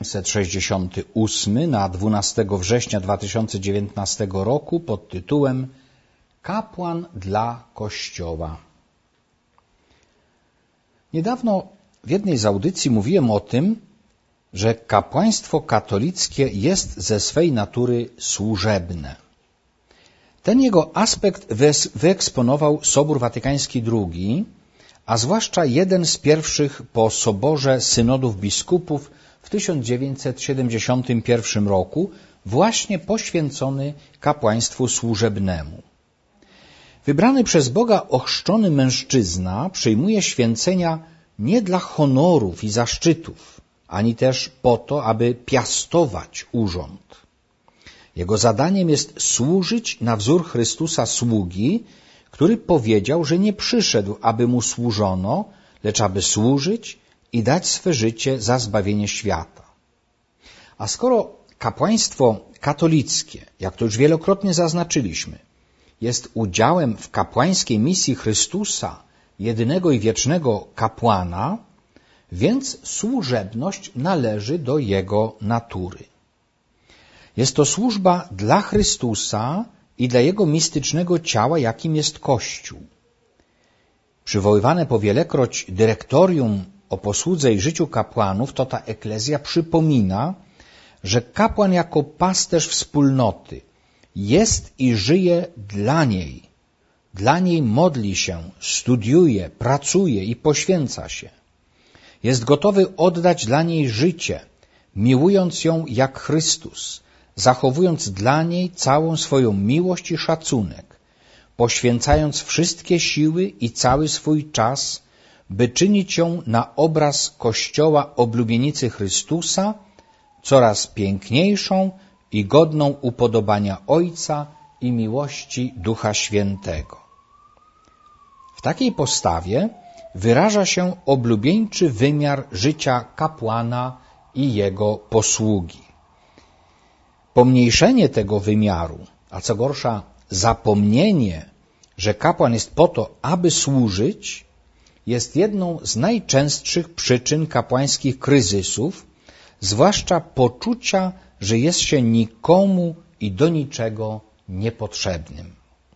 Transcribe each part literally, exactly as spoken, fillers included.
pięćset sześćdziesiąty ósmy na dwunastego września dwa tysiące dziewiętnastego roku pod tytułem Kapłan dla Kościoła. Niedawno w jednej z audycji mówiłem o tym, że kapłaństwo katolickie jest ze swej natury służebne. Ten jego aspekt wyeksponował Sobór Watykański drugi, a zwłaszcza jeden z pierwszych po Soborze Synodów Biskupów w tysiąc dziewięćset siedemdziesiątym pierwszym roku, właśnie poświęcony kapłaństwu służebnemu. Wybrany przez Boga ochrzczony mężczyzna przyjmuje święcenia nie dla honorów i zaszczytów, ani też po to, aby piastować urząd. Jego zadaniem jest służyć na wzór Chrystusa sługi, który powiedział, że nie przyszedł, aby mu służono, lecz aby służyć i dać swe życie za zbawienie świata. A skoro kapłaństwo katolickie, jak to już wielokrotnie zaznaczyliśmy, jest udziałem w kapłańskiej misji Chrystusa, jedynego i wiecznego kapłana, więc służebność należy do Jego natury. Jest to służba dla Chrystusa i dla Jego mistycznego ciała, jakim jest Kościół. Przywoływane powielekroć dyrektorium o posłudze i życiu kapłanów, to ta eklezja przypomina, że kapłan jako pasterz wspólnoty jest i żyje dla niej. Dla niej modli się, studiuje, pracuje i poświęca się. Jest gotowy oddać dla niej życie, miłując ją jak Chrystus, zachowując dla niej całą swoją miłość i szacunek, poświęcając wszystkie siły i cały swój czas, by czynić ją na obraz Kościoła oblubienicy Chrystusa, coraz piękniejszą i godną upodobania Ojca i miłości Ducha Świętego. W takiej postawie wyraża się oblubieńczy wymiar życia kapłana i jego posługi. Pomniejszenie tego wymiaru, a co gorsza zapomnienie, że kapłan jest po to, aby służyć, jest jedną z najczęstszych przyczyn kapłańskich kryzysów, zwłaszcza poczucia, że jest się nikomu i do niczego niepotrzebnym.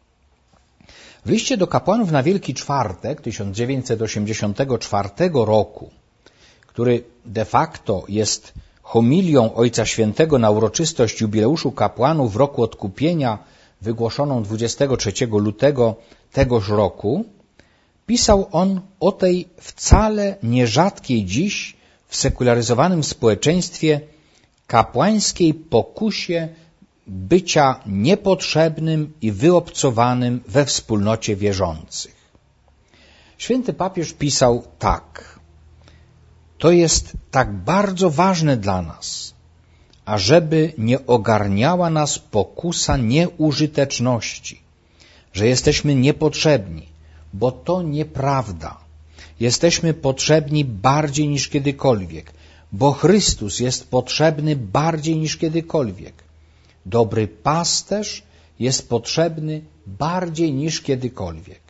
W liście do kapłanów na Wielki Czwartek tysiąc dziewięćset osiemdziesiątego czwartego roku, który de facto jest homilią Ojca Świętego na uroczystość jubileuszu kapłanów w roku odkupienia, wygłoszoną dwudziestego trzeciego lutego tegoż roku, pisał on o tej wcale nierzadkiej dziś w sekularyzowanym społeczeństwie kapłańskiej pokusie bycia niepotrzebnym i wyobcowanym we wspólnocie wierzących. Święty papież pisał tak: to jest tak bardzo ważne dla nas, ażeby nie ogarniała nas pokusa nieużyteczności, że jesteśmy niepotrzebni, bo to nieprawda. Jesteśmy potrzebni bardziej niż kiedykolwiek, bo Chrystus jest potrzebny bardziej niż kiedykolwiek. Dobry pasterz jest potrzebny bardziej niż kiedykolwiek.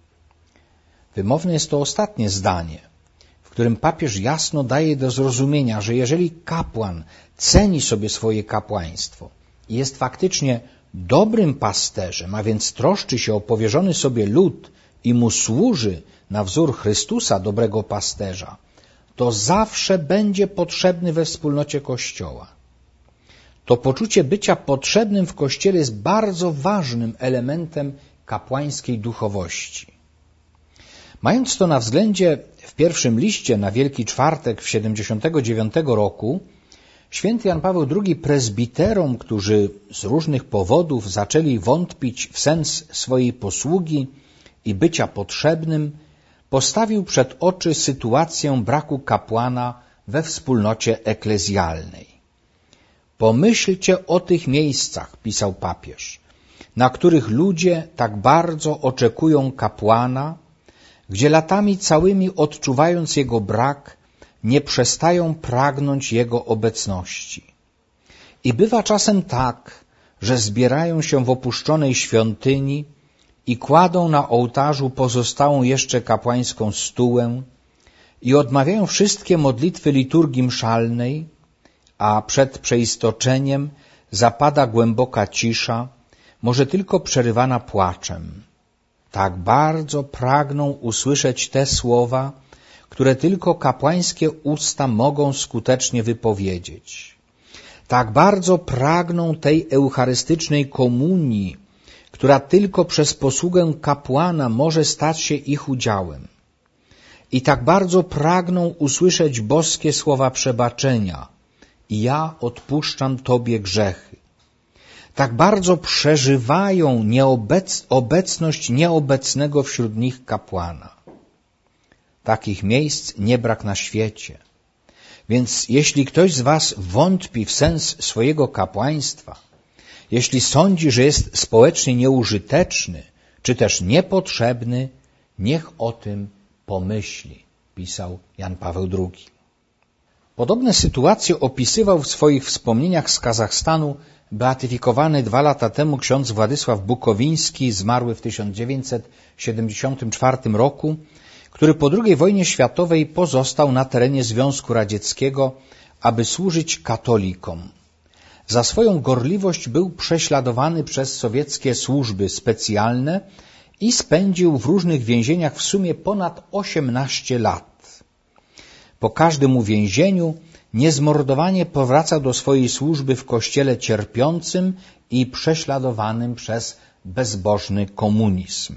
Wymowne jest to ostatnie zdanie, w którym papież jasno daje do zrozumienia, że jeżeli kapłan ceni sobie swoje kapłaństwo i jest faktycznie dobrym pasterzem, a więc troszczy się o powierzony sobie lud i mu służy na wzór Chrystusa, dobrego pasterza, to zawsze będzie potrzebny we wspólnocie Kościoła. To poczucie bycia potrzebnym w Kościele jest bardzo ważnym elementem kapłańskiej duchowości. Mając to na względzie, w pierwszym liście na Wielki Czwartek w siedemdziesiątego dziewiątego roku święty Jan Paweł drugi prezbiterom, którzy z różnych powodów zaczęli wątpić w sens swojej posługi i bycia potrzebnym, postawił przed oczy sytuację braku kapłana we wspólnocie eklezjalnej. Pomyślcie o tych miejscach, pisał papież, na których ludzie tak bardzo oczekują kapłana, gdzie latami całymi odczuwając jego brak, nie przestają pragnąć jego obecności. I bywa czasem tak, że zbierają się w opuszczonej świątyni i kładą na ołtarzu pozostałą jeszcze kapłańską stułę i odmawiają wszystkie modlitwy liturgii mszalnej, a przed przeistoczeniem zapada głęboka cisza, może tylko przerywana płaczem. Tak bardzo pragną usłyszeć te słowa, które tylko kapłańskie usta mogą skutecznie wypowiedzieć. Tak bardzo pragną tej eucharystycznej komunii, która tylko przez posługę kapłana może stać się ich udziałem. I tak bardzo pragną usłyszeć boskie słowa przebaczenia. Ja odpuszczam Tobie grzechy. Tak bardzo przeżywają nieobec, obecność nieobecnego wśród nich kapłana. Takich miejsc nie brak na świecie. Więc jeśli ktoś z was wątpi w sens swojego kapłaństwa, jeśli sądzi, że jest społecznie nieużyteczny, czy też niepotrzebny, niech o tym pomyśli, pisał Jan Paweł drugi. Podobne sytuacje opisywał w swoich wspomnieniach z Kazachstanu beatyfikowany dwa lata temu ksiądz Władysław Bukowiński, zmarły w tysiąc dziewięćset siedemdziesiątym czwartym roku, który po drugiej wojnie światowej pozostał na terenie Związku Radzieckiego, aby służyć katolikom. Za swoją gorliwość był prześladowany przez sowieckie służby specjalne i spędził w różnych więzieniach w sumie ponad osiemnaście lat. Po każdym uwięzieniu niezmordowanie powracał do swojej służby w kościele cierpiącym i prześladowanym przez bezbożny komunizm.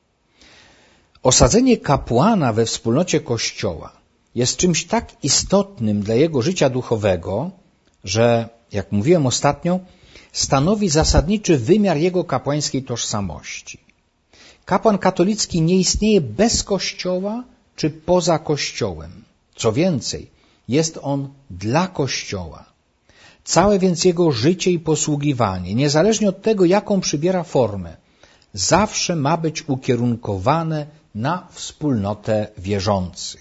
Osadzenie kapłana we wspólnocie Kościoła jest czymś tak istotnym dla jego życia duchowego, że, jak mówiłem ostatnio, stanowi zasadniczy wymiar jego kapłańskiej tożsamości. Kapłan katolicki nie istnieje bez Kościoła czy poza Kościołem. Co więcej, jest on dla Kościoła. Całe więc jego życie i posługiwanie, niezależnie od tego, jaką przybiera formę, zawsze ma być ukierunkowane na wspólnotę wierzących.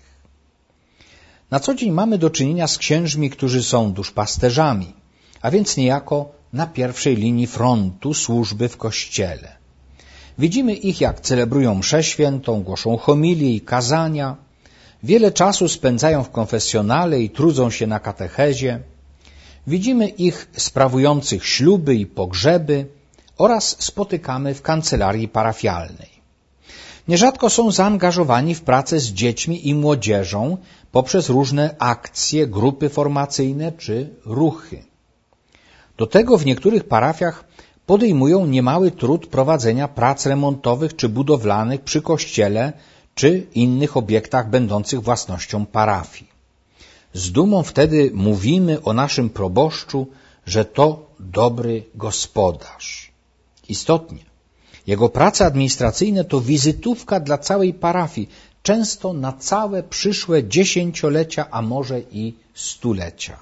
Na co dzień mamy do czynienia z księżmi, którzy są duszpasterzami, a więc niejako na pierwszej linii frontu służby w Kościele. Widzimy ich, jak celebrują mszę świętą, głoszą homilie i kazania, wiele czasu spędzają w konfesjonale i trudzą się na katechezie. Widzimy ich sprawujących śluby i pogrzeby oraz spotykamy w kancelarii parafialnej. Nierzadko są zaangażowani w pracę z dziećmi i młodzieżą poprzez różne akcje, grupy formacyjne czy ruchy. Do tego w niektórych parafiach podejmują niemały trud prowadzenia prac remontowych czy budowlanych przy kościele czy innych obiektach będących własnością parafii. Z dumą wtedy mówimy o naszym proboszczu, że to dobry gospodarz. Istotnie, jego prace administracyjne to wizytówka dla całej parafii, często na całe przyszłe dziesięciolecia, a może i stulecia.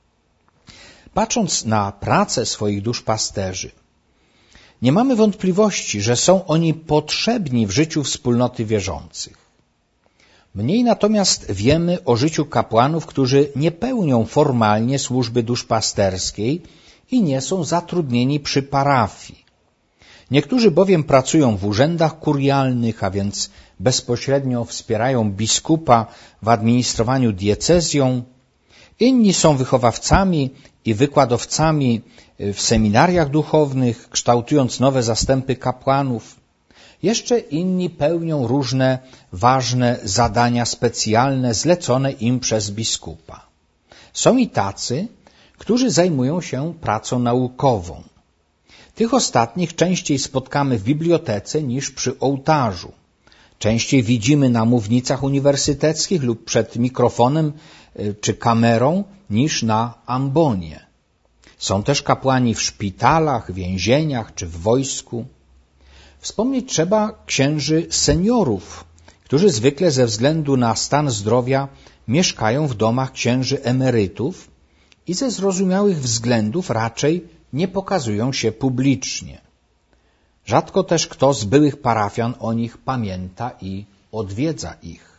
Patrząc na pracę swoich duszpasterzy, nie mamy wątpliwości, że są oni potrzebni w życiu wspólnoty wierzących. Mniej natomiast wiemy o życiu kapłanów, którzy nie pełnią formalnie służby duszpasterskiej i nie są zatrudnieni przy parafii. Niektórzy bowiem pracują w urzędach kurialnych, a więc bezpośrednio wspierają biskupa w administrowaniu diecezją. Inni są wychowawcami i wykładowcami w seminariach duchownych, kształtując nowe zastępy kapłanów. Jeszcze inni pełnią różne ważne zadania specjalne zlecone im przez biskupa. Są i tacy, którzy zajmują się pracą naukową. Tych ostatnich częściej spotkamy w bibliotece niż przy ołtarzu. Częściej widzimy na mównicach uniwersyteckich lub przed mikrofonem czy kamerą niż na ambonie. Są też kapłani w szpitalach, więzieniach czy w wojsku. Wspomnieć trzeba księży seniorów, którzy zwykle ze względu na stan zdrowia mieszkają w domach księży emerytów i ze zrozumiałych względów raczej nie pokazują się publicznie. Rzadko też kto z byłych parafian o nich pamięta i odwiedza ich.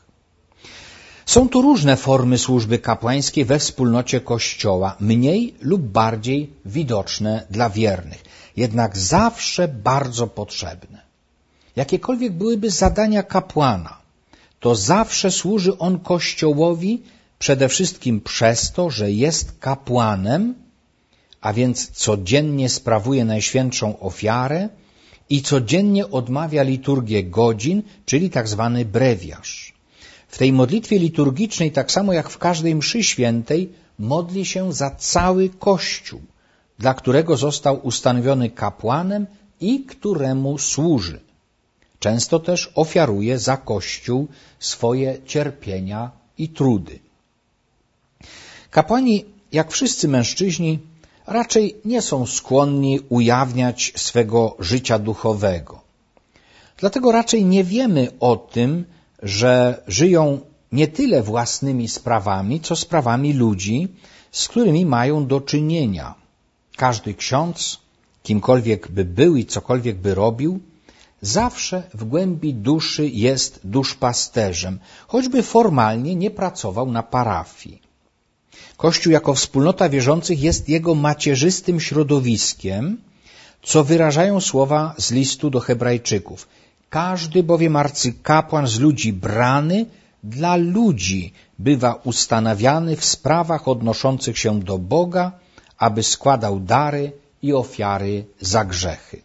Są tu różne formy służby kapłańskiej we wspólnocie Kościoła, mniej lub bardziej widoczne dla wiernych, jednak zawsze bardzo potrzebne. Jakiekolwiek byłyby zadania kapłana, to zawsze służy on Kościołowi przede wszystkim przez to, że jest kapłanem, a więc codziennie sprawuje Najświętszą Ofiarę i codziennie odmawia liturgię godzin, czyli tak zwany brewiarz. W tej modlitwie liturgicznej, tak samo jak w każdej mszy świętej, modli się za cały Kościół, dla którego został ustanowiony kapłanem i któremu służy. Często też ofiaruje za Kościół swoje cierpienia i trudy. Kapłani, jak wszyscy mężczyźni, raczej nie są skłonni ujawniać swego życia duchowego. Dlatego raczej nie wiemy o tym, że żyją nie tyle własnymi sprawami, co sprawami ludzi, z którymi mają do czynienia. Każdy ksiądz, kimkolwiek by był i cokolwiek by robił, zawsze w głębi duszy jest duszpasterzem, choćby formalnie nie pracował na parafii. Kościół jako wspólnota wierzących jest jego macierzystym środowiskiem, co wyrażają słowa z listu do Hebrajczyków. Każdy bowiem arcykapłan z ludzi brany dla ludzi bywa ustanawiany w sprawach odnoszących się do Boga, aby składał dary i ofiary za grzechy.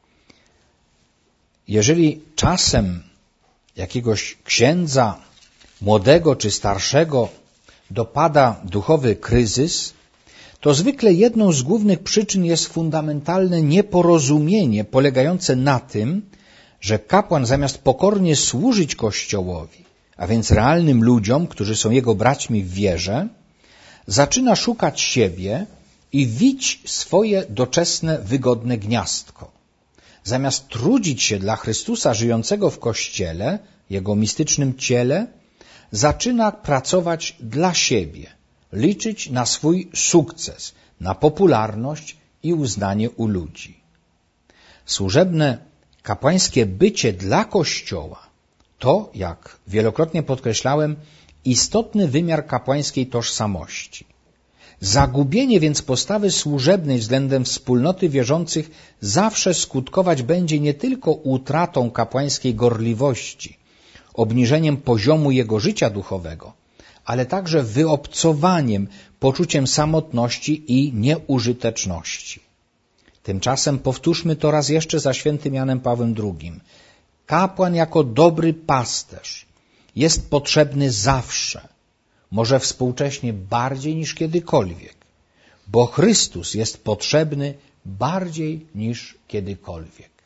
Jeżeli czasem jakiegoś księdza, młodego czy starszego, dopada duchowy kryzys, to zwykle jedną z głównych przyczyn jest fundamentalne nieporozumienie polegające na tym, że kapłan zamiast pokornie służyć Kościołowi, a więc realnym ludziom, którzy są jego braćmi w wierze, zaczyna szukać siebie i wić swoje doczesne, wygodne gniazdko. Zamiast trudzić się dla Chrystusa żyjącego w Kościele, jego mistycznym ciele, zaczyna pracować dla siebie, liczyć na swój sukces, na popularność i uznanie u ludzi. Służebne, kapłańskie bycie dla Kościoła to, jak wielokrotnie podkreślałem, istotny wymiar kapłańskiej tożsamości. Zagubienie więc postawy służebnej względem wspólnoty wierzących zawsze skutkować będzie nie tylko utratą kapłańskiej gorliwości, obniżeniem poziomu jego życia duchowego, ale także wyobcowaniem, poczuciem samotności i nieużyteczności. Tymczasem powtórzmy to raz jeszcze za świętym Janem Pawłem drugim. Kapłan jako dobry pasterz jest potrzebny zawsze, może współcześnie bardziej niż kiedykolwiek, bo Chrystus jest potrzebny bardziej niż kiedykolwiek.